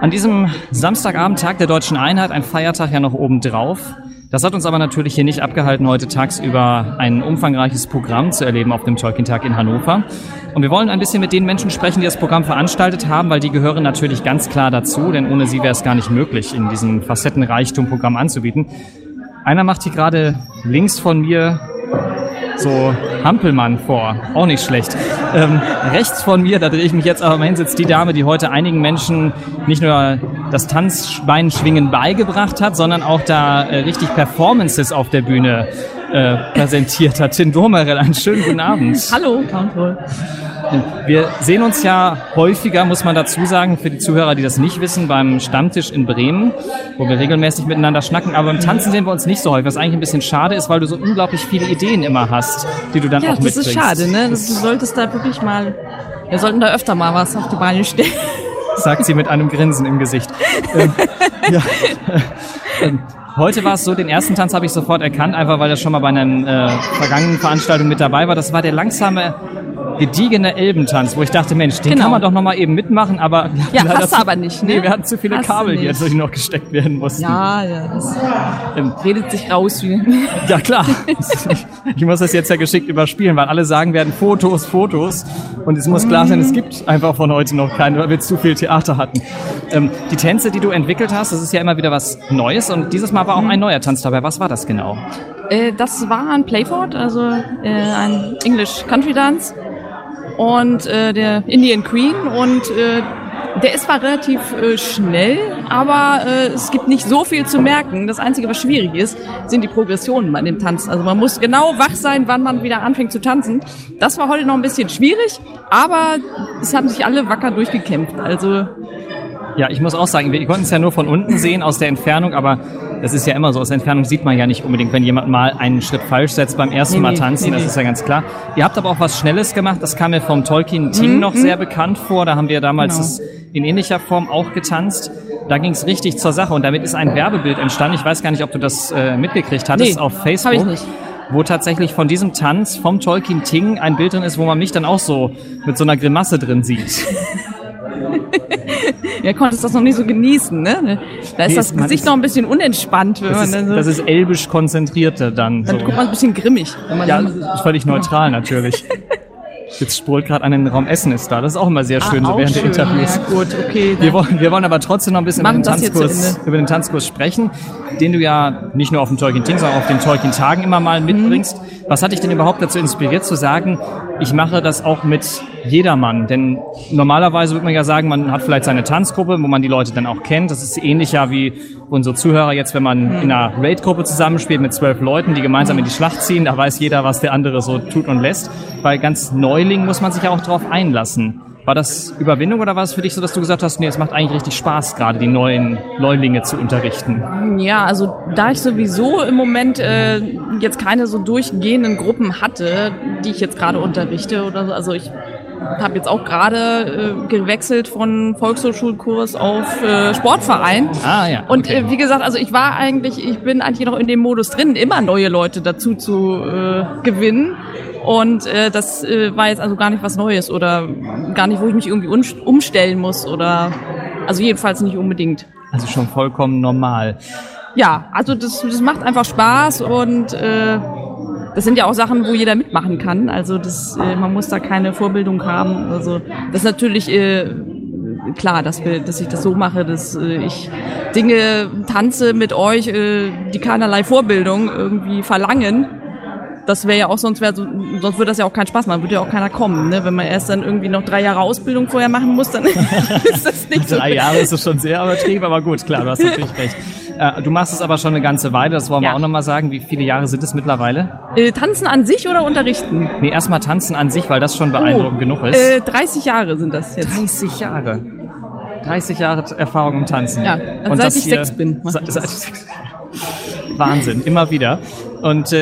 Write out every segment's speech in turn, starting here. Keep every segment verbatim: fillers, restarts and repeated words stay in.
An diesem Samstagabend, Tag der Deutschen Einheit, ein Feiertag ja noch obendrauf. Das hat uns aber natürlich hier nicht abgehalten, heute tagsüber ein umfangreiches Programm zu erleben auf dem Tolkien-Tag in Hannover. Und wir wollen ein bisschen mit den Menschen sprechen, die das Programm veranstaltet haben, weil die gehören natürlich ganz klar dazu, denn ohne sie wäre es gar nicht möglich, in diesem Facettenreichtum-Programm anzubieten. Einer macht hier gerade links von mir so Hampelmann vor, auch nicht schlecht. Ähm, rechts von mir, da drehe ich mich jetzt aber mal hin, sitzt die Dame, die heute einigen Menschen nicht nur das Tanzbeinschwingen beigebracht hat, sondern auch da äh, richtig Performances auf der Bühne äh, präsentiert hat. Tin Domerel, einen schönen guten Abend. Hallo, Countroll. Wir sehen uns ja häufiger, muss man dazu sagen, für die Zuhörer, die das nicht wissen, beim Stammtisch in Bremen, wo wir regelmäßig miteinander schnacken. Aber beim Tanzen sehen wir uns nicht so häufig, was eigentlich ein bisschen schade ist, weil du so unglaublich viele Ideen immer hast, die du dann ja, auch mitbringst. Ja, das ist schade, ne? Du solltest da wirklich mal, wir sollten da öfter mal was auf die Beine stellen. Sagt sie mit einem Grinsen im Gesicht. ähm, ja. ähm, Heute war es so, den ersten Tanz habe ich sofort erkannt, einfach weil das schon mal bei einer äh, vergangenen Veranstaltung mit dabei war. Das war der langsame, gediegene Elbentanz, wo ich dachte, Mensch, den genau. kann man doch noch mal eben mitmachen, aber... Ja, hast du aber nicht, ne? Nee, wir hatten zu viele hast Kabel, die jetzt noch gesteckt werden mussten. Ja, ja, das ähm, redet sich raus. Ja, klar. Ich muss das jetzt ja geschickt überspielen, weil alle sagen werden, Fotos, Fotos. Und es muss klar sein, es gibt einfach von heute noch keine, weil wir zu viel Theater hatten. Ähm, die Tänze, die du entwickelt hast, das ist ja immer wieder was Neues und dieses Mal war auch ein neuer Tanz dabei. Was war das genau? Äh, das war ein Playford, also äh, ein English Country Dance. Und äh, der Indian Queen und äh, der ist zwar relativ äh, schnell, aber äh, es gibt nicht so viel zu merken. Das Einzige, was schwierig ist, sind die Progressionen bei dem Tanz. Also man muss genau wach sein, wann man wieder anfängt zu tanzen. Das war heute noch ein bisschen schwierig, aber es haben sich alle wacker durchgekämpft. Also ja, ich muss auch sagen, wir konnten es ja nur von unten sehen, aus der Entfernung, aber das ist ja immer so, aus der Entfernung sieht man ja nicht unbedingt, wenn jemand mal einen Schritt falsch setzt beim ersten nee, Mal tanzen, nee, das nee. ist ja ganz klar. Ihr habt aber auch was Schnelles gemacht, das kam mir vom Tolkien-Ting mhm. noch sehr bekannt vor, da haben wir damals genau. das in ähnlicher Form auch getanzt. Da ging es richtig zur Sache und damit ist ein Werbebild entstanden, ich weiß gar nicht, ob du das äh, mitgekriegt hattest, nee, auf Facebook. Hab ich nicht. Wo tatsächlich von diesem Tanz, vom Tolkien-Ting, ein Bild drin ist, wo man mich dann auch so mit so einer Grimasse drin sieht. Ja, konntest das noch nicht so genießen, ne? Da ist nee, das Gesicht noch ein bisschen unentspannt. Wenn das, man ist, dann so das ist elbisch konzentrierter dann. Dann so. guckt man ein bisschen grimmig. Wenn man ja, dann völlig neutral natürlich. Jetzt sprüht gerade an den Raum Essen ist da. Das ist auch immer sehr schön, ah, so während schön. der Interviews. Ja, gut, okay. Wir wollen, wir wollen aber trotzdem noch ein bisschen über den, Tanzkurs, über den Tanzkurs sprechen, den du ja nicht nur auf dem Tolkien-Ting, sondern auf den Tolkien-Tagen immer mal mitbringst. Mhm. Was hat dich denn überhaupt dazu inspiriert zu sagen, ich mache das auch mit jedermann? Denn normalerweise würde man ja sagen, man hat vielleicht seine Tanzgruppe, wo man die Leute dann auch kennt. Das ist ähnlich ja wie unsere Zuhörer jetzt, wenn man mhm. in einer Raid-Gruppe zusammenspielt mit zwölf Leuten, die gemeinsam in die Schlacht ziehen. Da weiß jeder, was der andere so tut und lässt. Bei ganz Neulingen muss man sich ja auch drauf einlassen. War das Überwindung oder war es für dich so, dass du gesagt hast, nee, es macht eigentlich richtig Spaß, gerade die neuen Neulinge zu unterrichten? Ja, also da ich sowieso im Moment äh, jetzt keine so durchgehenden Gruppen hatte, die ich jetzt gerade unterrichte oder so, also ich habe jetzt auch gerade äh, gewechselt von Volkshochschulkurs auf äh, Sportverein. Ah ja. Und okay. äh, wie gesagt, also ich war eigentlich, ich bin eigentlich noch in dem Modus drin, immer neue Leute dazu zu äh, gewinnen. Und äh, das äh, war jetzt also gar nicht was Neues oder gar nicht, wo ich mich irgendwie umstellen muss oder also jedenfalls nicht unbedingt. Also schon vollkommen normal. Ja, also das, das macht einfach Spaß und äh, das sind ja auch Sachen, wo jeder mitmachen kann. Also das, äh, man muss da keine Vorbildung haben. Also das ist natürlich äh, klar, dass wir, dass ich das so mache, dass äh, ich Dinge tanze mit euch, äh, die keinerlei Vorbildung irgendwie verlangen. Das wäre ja auch, sonst wäre, sonst würde das ja auch keinen Spaß machen, würde ja auch keiner kommen, ne? Wenn man erst dann irgendwie noch drei Jahre Ausbildung vorher machen muss, dann ist das nicht so. Drei Jahre ist es schon sehr übertrieben, aber gut, klar, du hast natürlich recht. Äh, du machst es aber schon eine ganze Weile, das wollen wir ja auch nochmal sagen. Wie viele Jahre sind es mittlerweile? Äh, tanzen an sich oder unterrichten? Nee, erstmal tanzen an sich, weil das schon beeindruckend oh, genug ist. Äh, dreißig Jahre sind das jetzt. dreißig Jahre. dreißig Jahre Erfahrung im Tanzen. Ja, und seit das ich hier, sechs bin. Seit, seit ich sechs Wahnsinn, immer wieder. Und äh,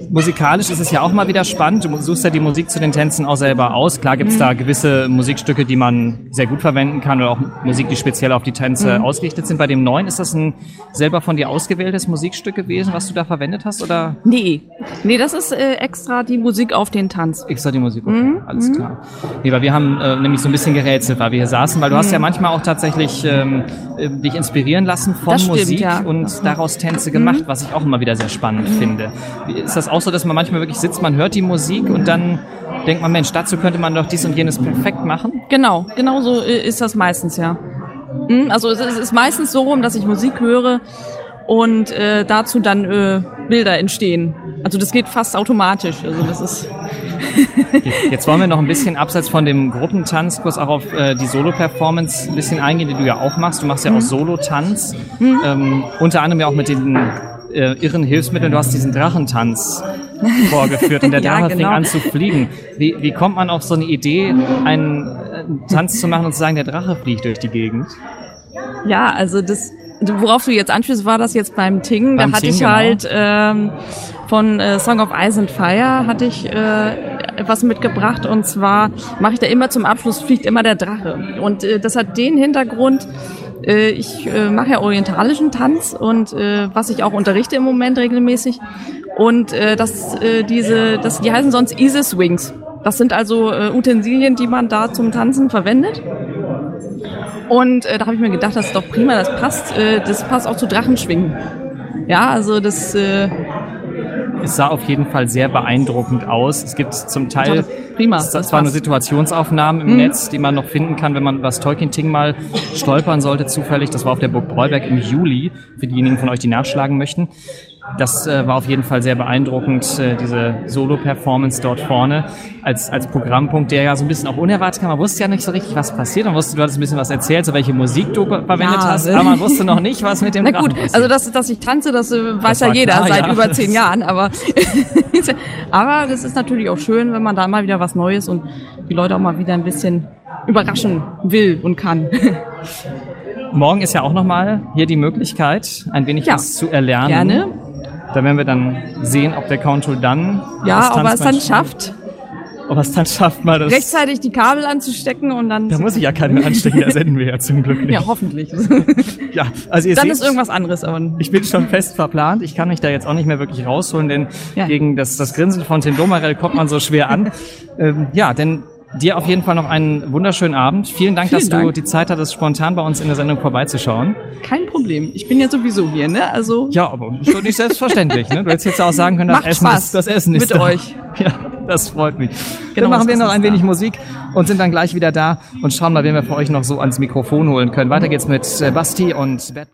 musikalisch ist es ja auch mal wieder spannend. Du suchst ja die Musik zu den Tänzen auch selber aus. Klar gibt's mhm. da gewisse Musikstücke, die man sehr gut verwenden kann oder auch Musik, die speziell auf die Tänze mhm. ausgerichtet sind. Bei dem neuen, ist das ein selber von dir ausgewähltes Musikstück gewesen, was du da verwendet hast? Oder? Nee, nee, das ist äh, extra die Musik auf den Tanz. Extra die Musik, okay, mhm. alles klar. Nee, weil wir haben äh, nämlich so ein bisschen gerätselt, weil wir hier saßen, weil du mhm. hast ja manchmal auch tatsächlich ähm, dich inspirieren lassen von stimmt, Musik ja. und daraus Tänze gemacht, mhm. was ich auch immer wieder sehr spannend mhm. finde. Ist das auch so, dass man manchmal wirklich sitzt, man hört die Musik und dann denkt man, Mensch, dazu könnte man doch dies und jenes perfekt machen? Genau, genau so ist das meistens, ja. Also es ist meistens so rum, dass ich Musik höre und äh, dazu dann äh, Bilder entstehen. Also das geht fast automatisch. Also das ist Jetzt wollen wir noch ein bisschen abseits von dem Gruppentanzkurs auch auf äh, die Solo-Performance ein bisschen eingehen, die du ja auch machst. Du machst ja mhm. auch Solo-Tanz, mhm. ähm, unter anderem ja auch mit den äh, irren Hilfsmitteln. Du hast diesen Drachentanz vorgeführt und der Drache ja, genau. fing an zu fliegen. Wie, wie kommt man auf so eine Idee, einen äh, Tanz zu machen und zu sagen, der Drache fliegt durch die Gegend? Ja, also das, worauf du jetzt anschließt, war das jetzt beim Ting. Beim da hatte Ting, ich genau. halt ähm, von äh, Song of Ice and Fire hatte ich äh, was mitgebracht und zwar mache ich da immer zum Abschluss fliegt immer der Drache und äh, das hat den Hintergrund, äh, ich äh, mache ja orientalischen Tanz und äh, was ich auch unterrichte im Moment regelmäßig und äh, das äh, diese das die heißen sonst Easy Swings. Das sind also äh, Utensilien, die man da zum Tanzen verwendet. Und äh, da habe ich mir gedacht, das ist doch prima, das passt, äh, das passt auch zu Drachenschwingen. Ja, also das äh, es sah auf jeden Fall sehr beeindruckend aus. Es gibt zum Teil prima, das das zwar nur Situationsaufnahmen im mhm. Netz, die man noch finden kann, wenn man was Tolkien Ting mal stolpern sollte, zufällig. Das war auf der Burg Breuberg im Juli, für diejenigen von euch, die nachschlagen möchten. Das äh, war auf jeden Fall sehr beeindruckend, äh, diese Solo-Performance dort vorne als als Programmpunkt, der ja so ein bisschen auch unerwartet kam. Man wusste ja nicht so richtig, was passiert. Man wusste, du hattest ein bisschen was erzählt, so welche Musik du verwendet ja, hast, aber man wusste noch nicht, was mit dem Na Drachen gut, passiert. Also dass, dass ich tanze, das äh, weiß das ja jeder klar, seit ja. über zehn Jahren. Aber aber das ist natürlich auch schön, wenn man da mal wieder was Neues und die Leute auch mal wieder ein bisschen überraschen will und kann. Morgen ist ja auch nochmal hier die Möglichkeit, ein wenig ja, was zu erlernen. Gerne. Da werden wir dann sehen, ob der Countdown dann... Ja, ob er es dann schafft. Ob er es dann schafft, mal das... Rechtzeitig die Kabel anzustecken und dann... Da muss ich ja keinen mehr anstecken, da senden wir ja zum Glück nicht. Ja, hoffentlich. Ja, also ihr dann seht, ist irgendwas anderes. Aber ich bin schon fest verplant. Ich kann mich da jetzt auch nicht mehr wirklich rausholen, denn ja. gegen das, das Grinsen von Tim Domarell kommt man so schwer an. ähm, ja, denn... Dir auf jeden Fall noch einen wunderschönen Abend. Vielen Dank, Vielen dass Dank. du die Zeit hattest, spontan bei uns in der Sendung vorbeizuschauen. Kein Problem. Ich bin ja sowieso hier, ne? Also ja, aber schon nicht selbstverständlich, ne? Du hättest jetzt auch sagen können, das Macht Essen Spaß ist, das Essen ist mit da. euch. Ja, das freut mich. Genau, dann machen wir noch ein wenig da. Musik und sind dann gleich wieder da und schauen mal, wen wir für euch noch so ans Mikrofon holen können. Weiter geht's mit Basti und Bert.